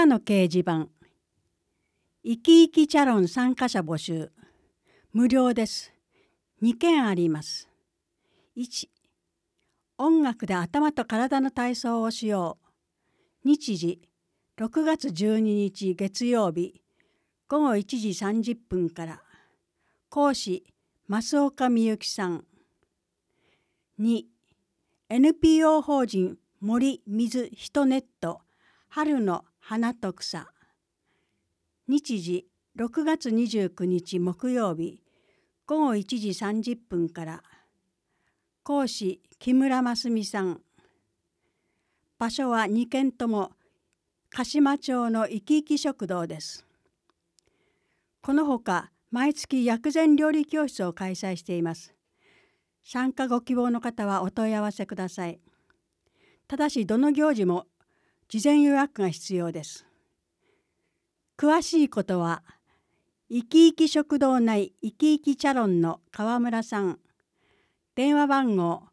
7の掲示板。生き生きチャロン参加者募集。無料です。2件あります。1、音楽で頭と体の体操をしよう。日時、6月12日月曜日、午後1時30分から。講師、増岡美幸さん。2、NPO 法人森水人ネット春の花と草。日時、6月29日木曜日、午後1時30分から。講師、木村真澄さん。場所は2件とも鹿島町のいきいき食堂です。このほか、毎月薬膳料理教室を開催しています。参加ご希望の方はお問い合わせください。ただし、どの行事も事前予約が必要です。詳しいことは、いきいき食堂内いきいきチャロンの川村さん。電話番号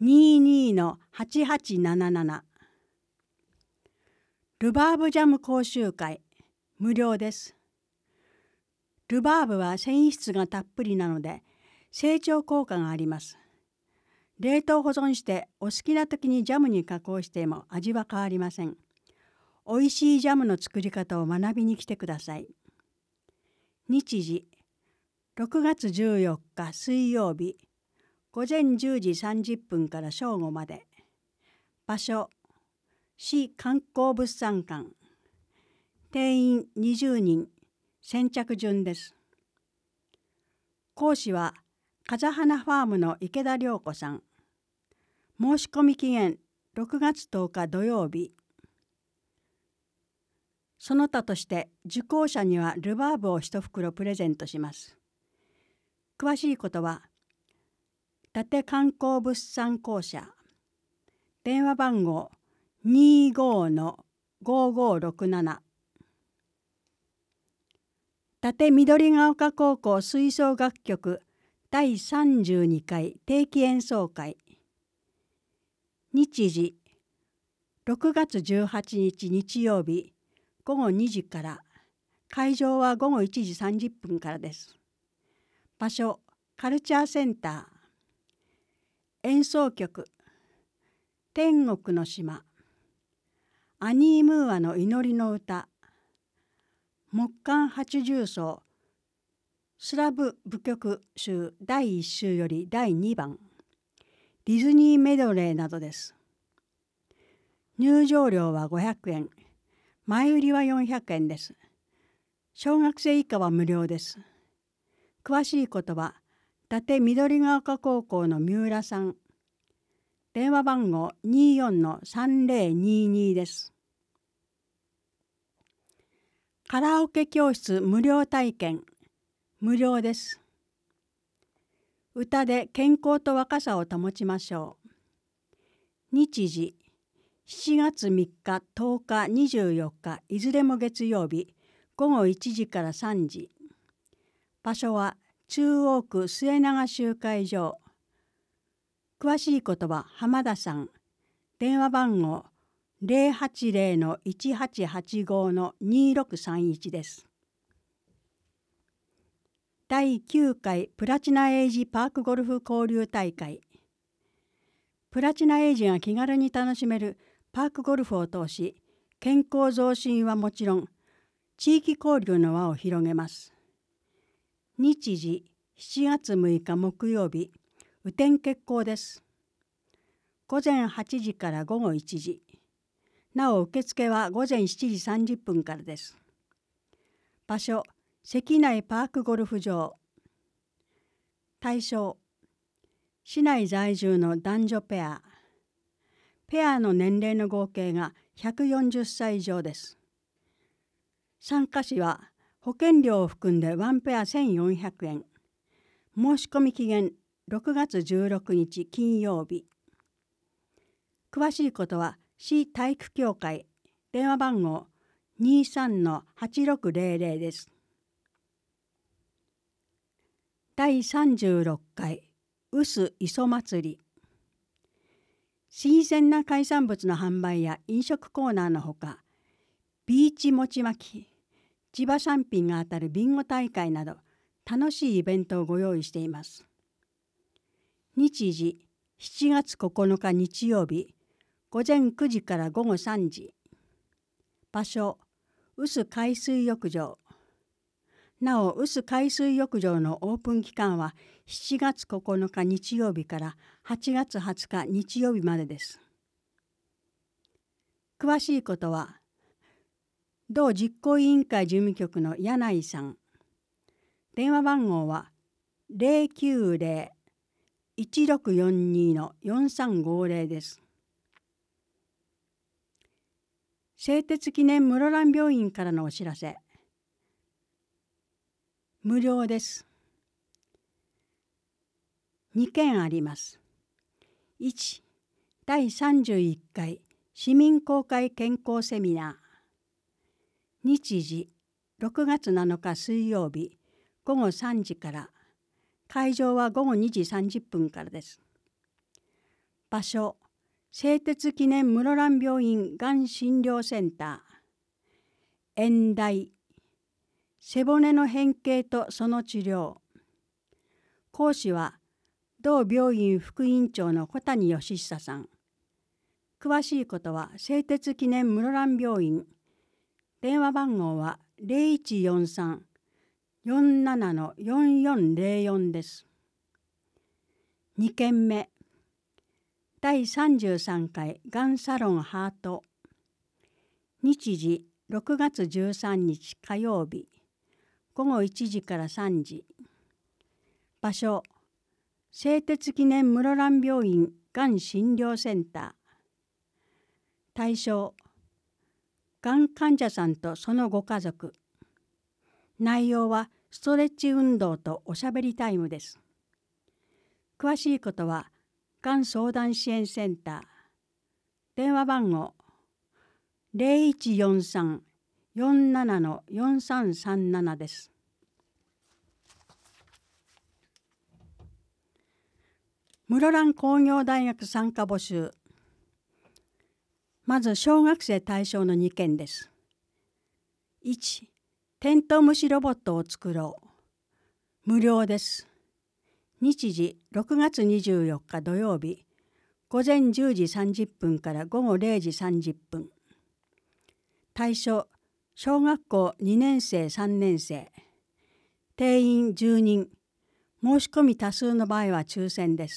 22-8877。ルバーブジャム講習会、無料です。ルバーブは繊維質がたっぷりなので、成長効果があります。冷凍保存してお好きな時にジャムに加工しても味は変わりません。おいしいジャムの作り方を学びに来てください。日時、6月14日水曜日、午前10時30分から正午まで。場所、市観光物産館。定員20人、先着順です。講師は、風花ファームの池田良子さん。申し込み期限6月10日土曜日。その他として受講者にはルバーブを1袋プレゼントします。詳しいことは、伊達観光物産公社。電話番号 25-5567。伊達緑が丘高校吹奏楽局第32回定期演奏会。日時、6月18日日曜日、午後2時から。会場は午後1時30分からです。場所、カルチャーセンター。演奏曲、天国の島。アニー・ムーアの祈りの歌。木管八重奏。スラブ舞曲集第1集より第2番。ディズニーメドレーなどです。入場料は500円。前売りは400円です。小学生以下は無料です。詳しいことは、伊達緑が丘高校の三浦さん。電話番号 24-3022 です。カラオケ教室無料体験、無料です。歌で健康と若さを保ちましょう。日時、7月3日、10日、24日、いずれも月曜日、午後1時から3時。場所は中央区末永集会場。詳しいことは浜田さん。電話番号 080-1885-2631 です。第9回プラチナエイジパークゴルフ交流大会。プラチナエイジが気軽に楽しめるパークゴルフを通し、健康増進はもちろん、地域交流の輪を広げます。日時、7月6日木曜日、雨天決行です。午前8時から午後1時。なお受付は午前7時30分からです。場所、関内パークゴルフ場。対象、市内在住の男女ペア。ペアの年齢の合計が140歳以上です。参加費は保険料を含んで1ペア1400円。申し込み期限6月16日金曜日。詳しいことは市体育協会電話番号 23-8600 です。第36回臼磯祭り。新鮮な海産物の販売や飲食コーナーのほか、 ビーチ餅巻き、地場産品が当たるビンゴ大会など楽しいイベントをご用意しています。日時7月9日日曜日午前9時から午後3時。場所臼海水浴場。なお臼海水浴場のオープン期間は7月9日日曜日から8月20日日曜日までです。詳しいことは同実行委員会事務局の柳井さん。電話番号は 090-1642-4350 です。製鉄記念室蘭病院からのお知らせ。無料です。2件あります。1、第31回市民公開健康セミナー。日時6月7日水曜日午後3時から。会場は午後2時30分からです。場所製鉄記念室蘭病院がん診療センター。演題背骨の変形とその治療。講師は同病院副院長の小谷義久さん。詳しいことは製鉄記念室蘭病院。電話番号は 0143-47-4404 です。2件目第33回がんサロンハート。日時6月13日火曜日午後1時から3時。場所製鉄記念室蘭病院がん診療センター。対象がん患者さんとそのご家族。内容はストレッチ運動とおしゃべりタイムです。詳しいことはがん相談支援センター。電話番号0143-47-4337 です。室蘭工業大学参加募集。まず小学生対象の2件です。1、テントウムシロボットを作ろう。無料です。日時6月24日土曜日午前10時30分から午後0時30分。対象小学校2年生3年生。定員10人。申し込み多数の場合は抽選です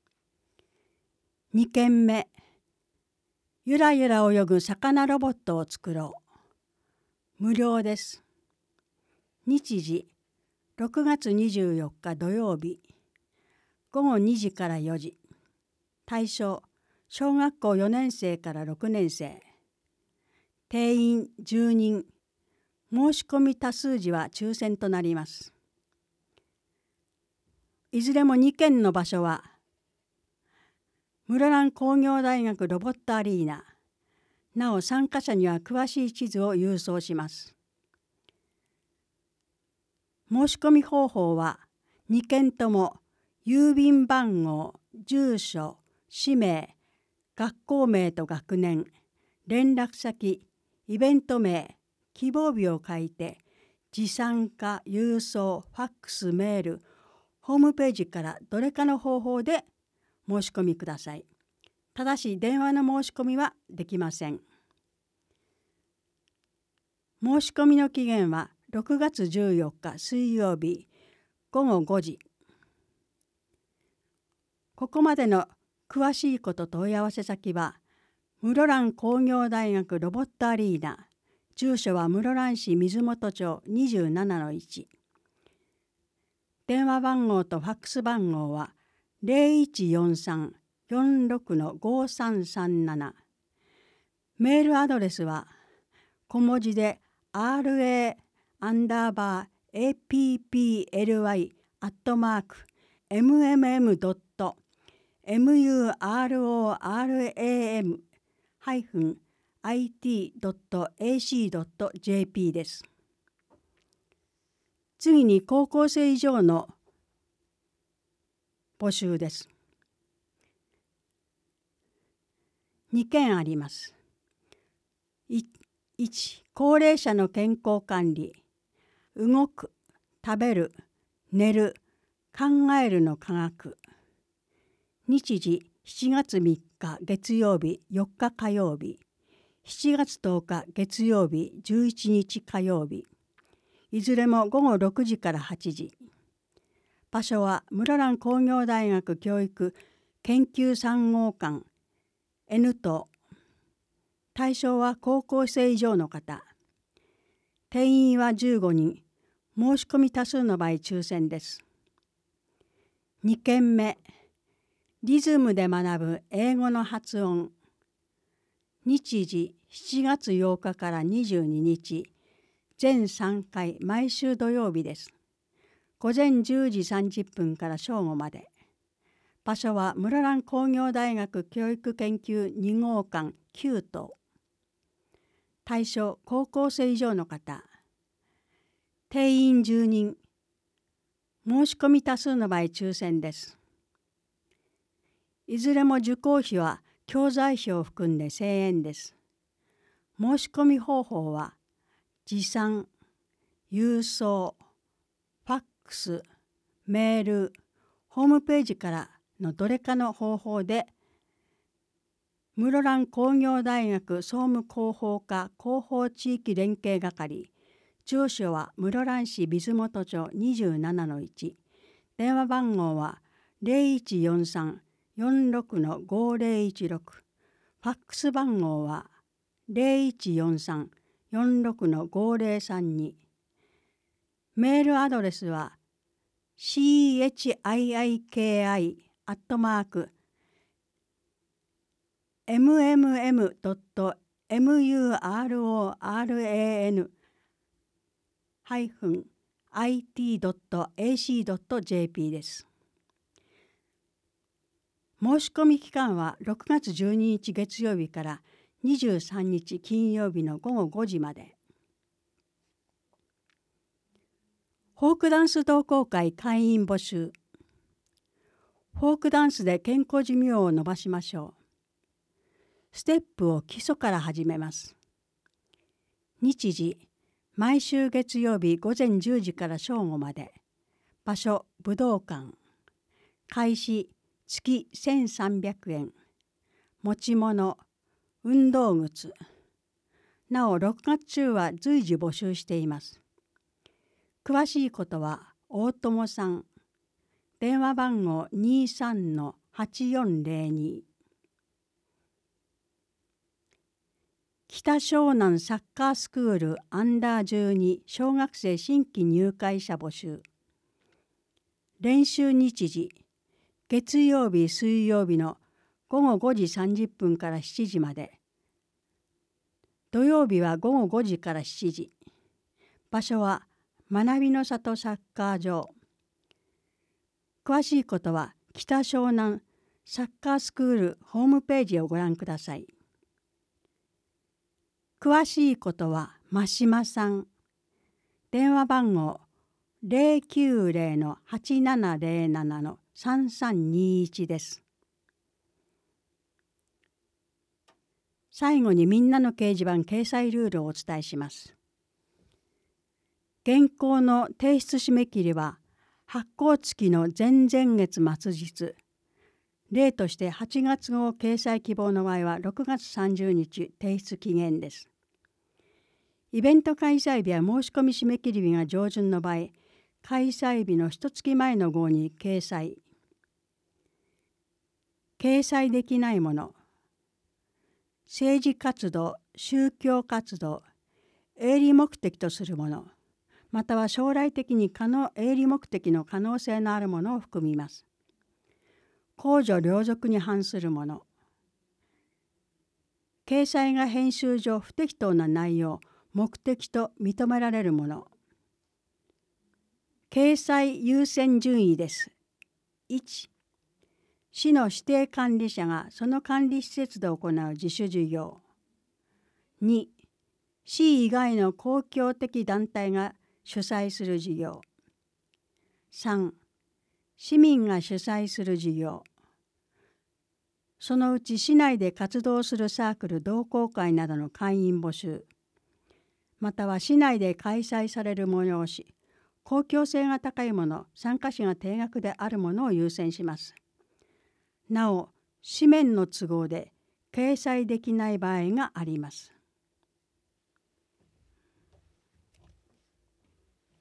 。2件目ゆらゆら泳ぐ魚ロボットを作ろう。無料です。日時6月24日土曜日午後2時から4時。対象小学校4年生から6年生。定員10人。申し込み多数時は抽選となります。いずれも2件の場所は室蘭工業大学ロボットアリーナ。なお参加者には詳しい地図を郵送します。申し込み方法は2件とも郵便番号、住所、氏名、学校名と学年、連絡先、イベント名、希望日を書いて持参か郵送、ファックス、メール、ホームページからどれかの方法で申し込みください。ただし電話の申し込みはできません。申し込みの期限は6月14日水曜日午後5時。ここまでの詳しいこと問い合わせ先は室蘭工業大学ロボットアリーナ。住所は室蘭市水元町 27-1。電話番号とファックス番号は 0143-46-5337。メールアドレスは小文字で RA_PPLY@muroram-it.ac.jp です。次に高校生以上の募集です。2件あります。1、 高齢者の健康管理、動く、食べる、寝る、考えるの科学。日時7月3日月曜日4日火曜日、7月10日月曜日11日火曜日、いずれも午後6時から8時。場所は室蘭工業大学教育研究3号館 N 棟。対象は高校生以上の方。定員は15人。申し込み多数の場合抽選です。2件目、リズムで学ぶ英語の発音。日時7月8日から22日、全3回毎週土曜日です。午前10時30分から正午まで。場所は室蘭工業大学教育研究2号館9棟。対象高校生以上の方。定員10人。申し込み多数の場合抽選です。いずれも受講費は教材費を含んで1000円です。申し込み方法は持参、郵送、ファックス、メール、ホームページからのどれかの方法で、室蘭工業大学総務広報課広報地域連携係、住所は室蘭市水元町 27-1、電話番号は0143-46-5016、ファックス番号は0143-46-5032、メールアドレスは chiik.mmm.muran-it.ac.jp です。申し込み期間は6月12日月曜日から23日金曜日の午後5時まで。フォークダンス同好会会員募集。フォークダンスで健康寿命を伸ばしましょう。ステップを基礎から始めます。日時、毎週月曜日午前10時から正午まで。場所、武道館。開始、月1300円。持ち物、運動靴。なお、6月中は随時募集しています。詳しいことは、大友さん。電話番号 23-8402。北湘南サッカースクールアンダー12小学生新規入会者募集。練習日時、月曜日水曜日の午後5時30分から7時まで。土曜日は午後5時から7時。場所は学びの里サッカー場。詳しいことは北湘南サッカースクールホームページをご覧ください。詳しいことは真島さん。電話番号 090-8707-3321 です。最後にみんなの掲示板掲載ルールをお伝えします。原稿の提出締め切りは発行月の前々月末日。例として8月号掲載希望の場合は6月30日提出期限です。イベント開催日や申し込み締め切り日が上旬の場合、開催日の1月前の号に掲載。掲載できないもの。政治活動、宗教活動、営利目的とするもの、または将来的に営利目的の可能性のあるものを含みます。公序良俗に反するもの。掲載が編集上不適当な内容、目的と認められるもの。掲載優先順位です。1、市の指定管理者がその管理施設で行う自主事業。2、市以外の公共的団体が主催する事業。3、市民が主催する事業。そのうち市内で活動するサークル同好会などの会員募集。 または市内で開催される催し、公共性が高いもの、参加費が定額であるものを優先します。なお、紙面の都合で掲載できない場合があります。